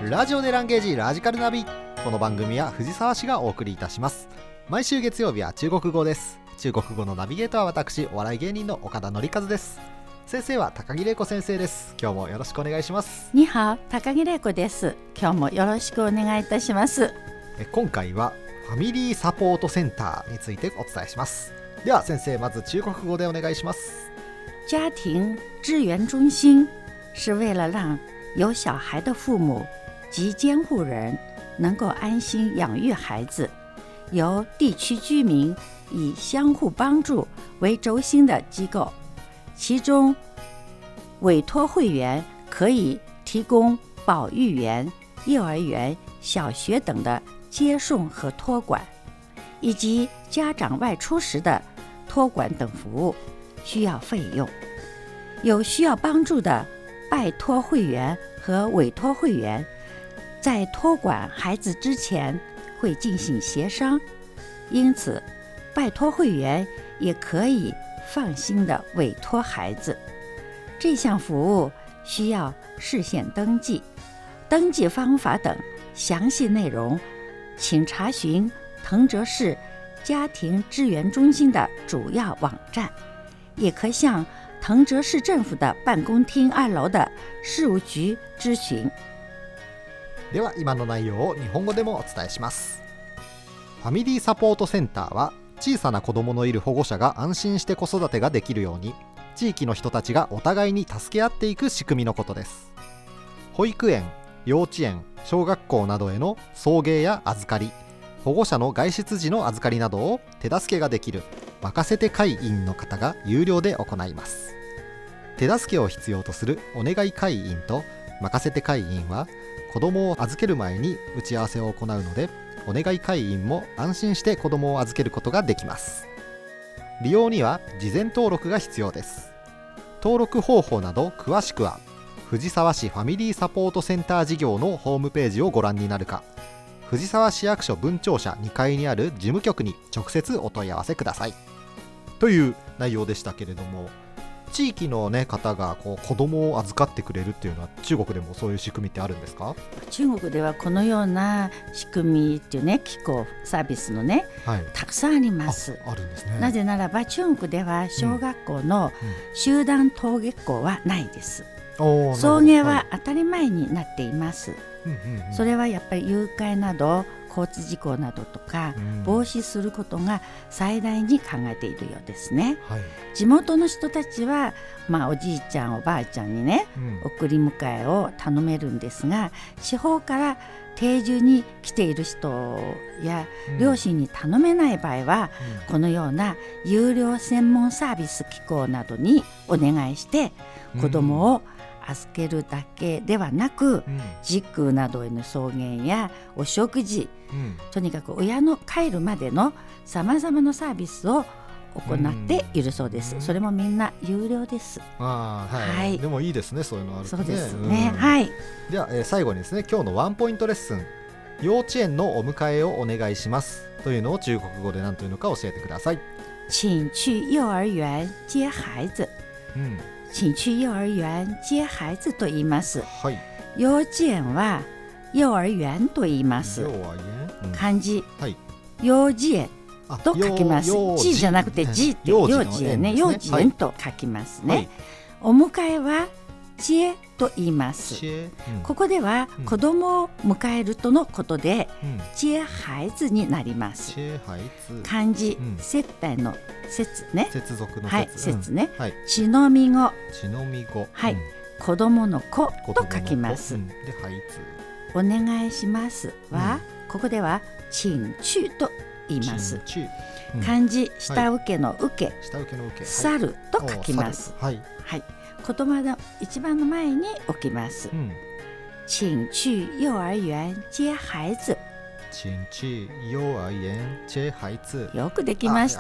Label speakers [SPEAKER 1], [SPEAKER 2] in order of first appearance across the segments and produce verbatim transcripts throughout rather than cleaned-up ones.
[SPEAKER 1] ラジオでランゲージラジカルナビ。この番組は藤沢市がお送りいたします。毎週月曜日は中国語です。中国語のナビゲーターは私、お笑い芸人の岡田典和です。先生は高木玲子先生です。今日もよろしくお願いします。
[SPEAKER 2] にはお、高木玲子です。今日もよろしくお願いいたします。
[SPEAKER 1] え今回はファミリーサポートセンターについてお伝えします。では先生、まず中国語でお願いします。
[SPEAKER 2] 家庭支援中心是为了让有小孩的父母及监护人能够安心养育孩子，由地区居民以相互帮助为轴心的机构，其中委托会员可以提供保育园、幼儿园、小学等的接送和托管，以及家长外出时的托管等服务，需要费用。有需要帮助的拜托会员和委托会员在托管孩子之前会进行协商，因此拜托会员也可以放心地委托孩子。这项服务需要事先登记，登记方法等详细内容请查询藤泽市家庭支援中心的主要网站，也可向藤泽市政府的办公厅二楼的事務局諮詢。
[SPEAKER 1] では今の内容を日本語でもお伝えします。ファミリーサポートセンターは小さな子供のいる保護者が安心して子育てができるように、地域の人たちがお互いに助け合っていく仕組みのことです。保育園、幼稚園、小学校などへの送迎や預かり、保護者の外出時の預かりなどを手助けができる任せて会員の方が有料で行います。手助けを必要とするお願い会員と任せて会員は子供を預ける前に打ち合わせを行うので、お願い会員も安心して子供を預けることができます。利用には事前登録が必要です。登録方法など詳しくは藤沢市ファミリーサポートセンター事業のホームページをご覧になるか、藤沢市役所分庁舎にかいにある事務局に直接お問い合わせくださいという内容でしたけれども、地域の、ね、方がこう子供を預かってくれるっていうのは中国でもそういう仕組みってあるんですか？
[SPEAKER 2] 中国ではこのような仕組みっていうね、機構サービスのね、はい、たくさんあります。
[SPEAKER 1] あ、あるんですね。
[SPEAKER 2] なぜならば中国では小学校の集団登下校はないです、うんうん、送迎は当たり前になっています、うんうんうん、それはやっぱり誘拐など交通事故などとか防止することが最大に考えているようですね、はい、地元の人たちは、まあ、おじいちゃんおばあちゃんにね、うん、送り迎えを頼めるんですが、地方から定住に来ている人や両親に頼めない場合は、うん、このような有料専門サービス機構などにお願いして子どもを預けるだけではなく、うん、塾などへの送迎やお食事、うん、とにかく親の帰るまでのさまざまなサービスを行っているそうです、うん、それもみんな有料です。
[SPEAKER 1] あ、はいはい、でもいいですね、そういうのあるとね。
[SPEAKER 2] そうですね、うん、はい。
[SPEAKER 1] では、えー、最後にですね、今日のワンポイントレッスン、幼稚園のお迎えをお願いしますというのを中国語で何というのか教えてください。
[SPEAKER 2] 請去幼兒園接孩子、うん、請去幼兒園接孩子と言います、はい、幼稚園は幼兒園と言います。幼兒園、うん、漢字、はい、幼稚園と書きます。字じゃなくて字って幼稚園ね、幼稚園と書きますね、はい、お迎えは接と言います、うん、ここでは子供を迎えるとのことで、うん、接孩子になります。漢字、うん、接待の接ね、
[SPEAKER 1] 接続の接、
[SPEAKER 2] はい、接ね、
[SPEAKER 1] はい、
[SPEAKER 2] 血のみ語、
[SPEAKER 1] 血のみ語、
[SPEAKER 2] はい、うん、子供の子と書きます、
[SPEAKER 1] うん、で孩子、
[SPEAKER 2] お願いしますは、うん、ここでは請去と言います、うん、漢字下請けの受け、はい、下請けの受け、去ると書きます、はいはい、言葉の一番の前に置きます、うん、請去幼兒園接孩子、
[SPEAKER 1] 請去幼兒園接孩子、
[SPEAKER 2] よくできました。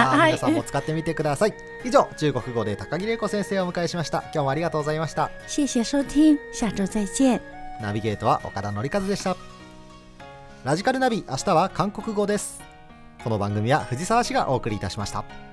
[SPEAKER 1] はい、皆さんも使ってみてください。以上、中国語で高木玲子先生をお迎えしました。今日もありがとうございました。
[SPEAKER 2] 謝謝收聽、下周再見。
[SPEAKER 1] ナビゲートは岡田典和でした。ラジカルナビ、明日は韓国語です。この番組は藤沢市がお送りいたしました。